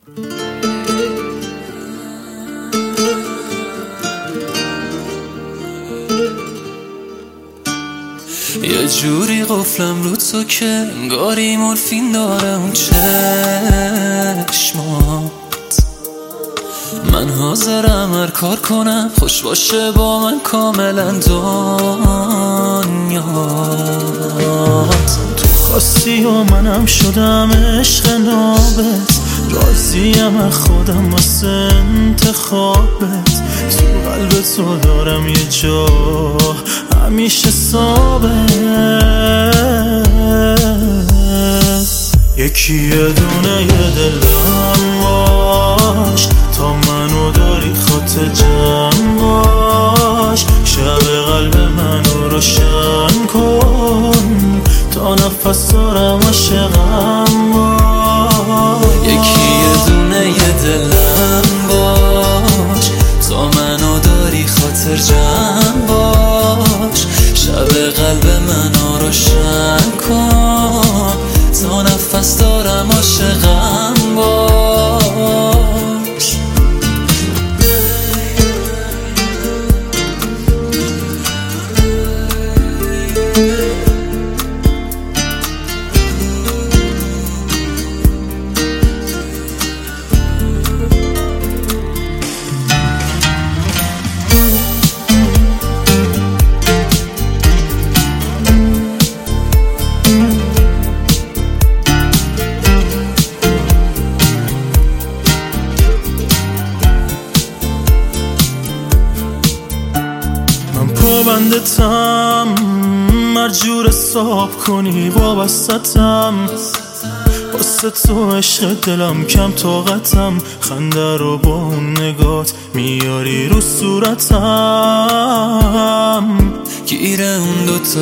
یه جوری قفلم رو تو که انگاری مورفین داره اون چشمات. من حاضرم هر کار کنم خوش باشه با من کاملا دنیات. تو خواستی و منم شدم عشق نابت، راضیم از خودم واسه انتخابت. تو قلب تو دارم یه جا همیشه ثابت. یکی یه دونه یه دلم باش، تا منو داری خاطر جمع باش. شب قلب منو روشن کن، تا نفس دارم عاشقم باش. یکی یه دونه یه دلم باش، تا منو داری خاطر جمع باش. شب قلب منو روشن کن، تا نفس دارم عاشقم باش. پابندتم هر جور حساب کنی وابستم، واسه تو عشق دلم کم طاقتم. خنده رو با اون نگات میاری رو صورتم، گیره اون دوتا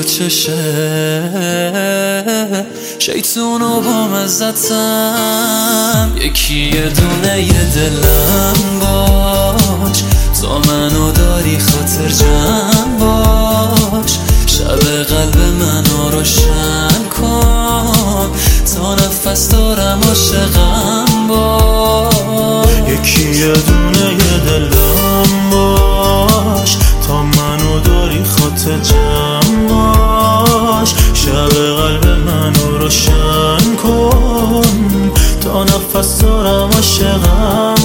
چشه شیطون و با مزدتم. یکی یه دونه یه دلم باش، تا منو داری خاطر جمع باش. شب قلب منو روشن کن، تا نفس دارم عاشقم باش. یکی یه دونه یه دلم باش، تا منو داری خاطر جمع باش. شب قلب منو روشن کن، تا نفس دارم عاشقم